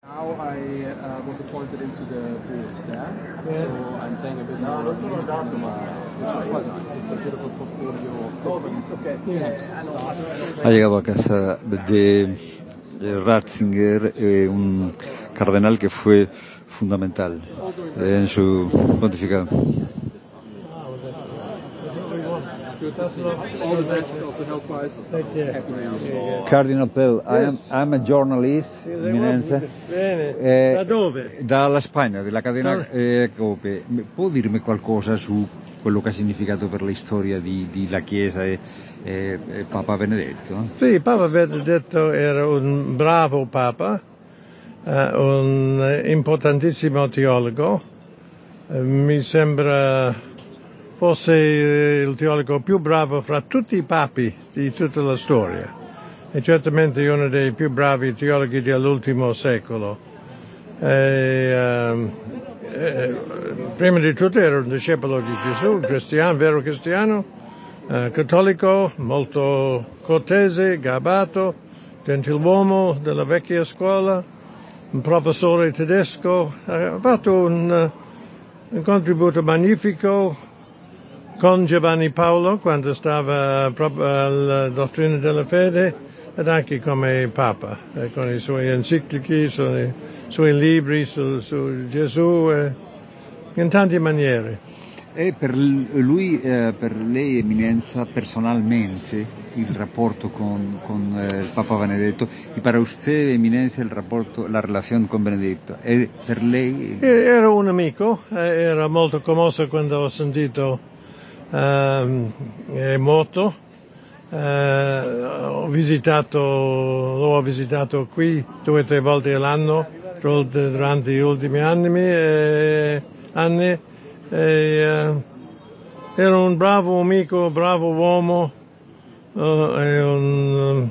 Now I was appointed into the board there, Yes. so I'm playing a bit more of the which is quite nice. It's a beautiful portfolio of different Ha llegado a casa de Ratzinger, un cardenal que fue fundamental en su pontificado. Good to see you. All the best, also health-wise. Happy New Year. Cardinal Pell, I'm a journalist, eminenza. Bene, da dove? Dalla Spagna, della catena Cope. Può dirmi qualcosa su quello che ha significato per la storia di la Chiesa e Papa Benedetto? Sì, Papa Benedetto era un bravo Papa, un importantissimo teologo. Mi sembra fosse il teologo più bravo fra tutti i papi di tutta la storia e certamente uno dei più bravi teologhi dell'ultimo secolo. Prima di tutto era un discepolo di Gesù, cristiano, vero cristiano, cattolico, molto cortese, garbato, gentiluomo della vecchia scuola, un professore tedesco, ha fatto un contributo magnifico con Giovanni Paolo quando stava proprio alla dottrina della fede ed anche come Papa, con i suoi enciclici, i suoi libri su Gesù, in tante maniere. E per lui, per lei, eminenza, personalmente, il rapporto con il Papa Benedetto, y para usted, eminencia, el rapporto, la relación con Benedetto, e per lei? Era un amico, era molto commosso quando ho sentito è morto. L'ho visitato qui 2 o 3 volte all'anno durante gli ultimi anni. Era un bravo amico, bravo uomo, un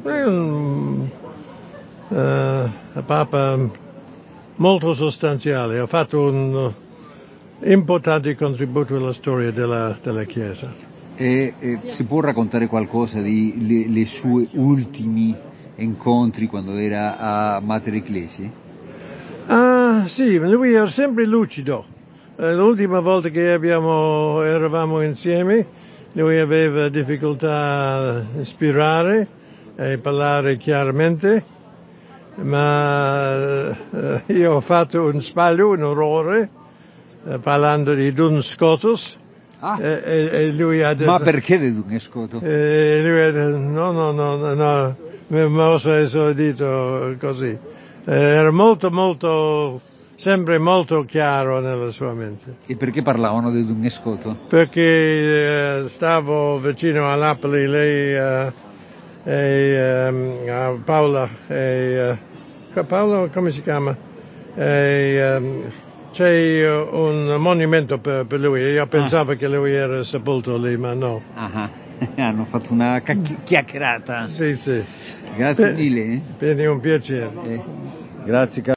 Papa molto sostanziale. Ha fatto un importante contributo alla storia della Chiesa. E si può raccontare qualcosa di le sue ultimi incontri quando era a Mater Ecclesiae? Sì, lui era sempre lucido. L'ultima volta che eravamo insieme, lui aveva difficoltà a ispirare e parlare chiaramente, ma io ho fatto un sbaglio, un errore, parlando di Duns Scotus. E lui ha detto, ma perché di Duns Scotus? Lui ha detto, no, mi sono esordito così. Era sempre molto chiaro nella sua mente. E perché parlavano di Duns Scotus? Perché stavo vicino a Napoli, lei a Paola, Paola come si chiama? C'è un monumento per lui, io pensavo che lui era sepolto lì, ma no. Hanno fatto una chiacchierata. Sì. Grazie mille. Per un piacere. Grazie.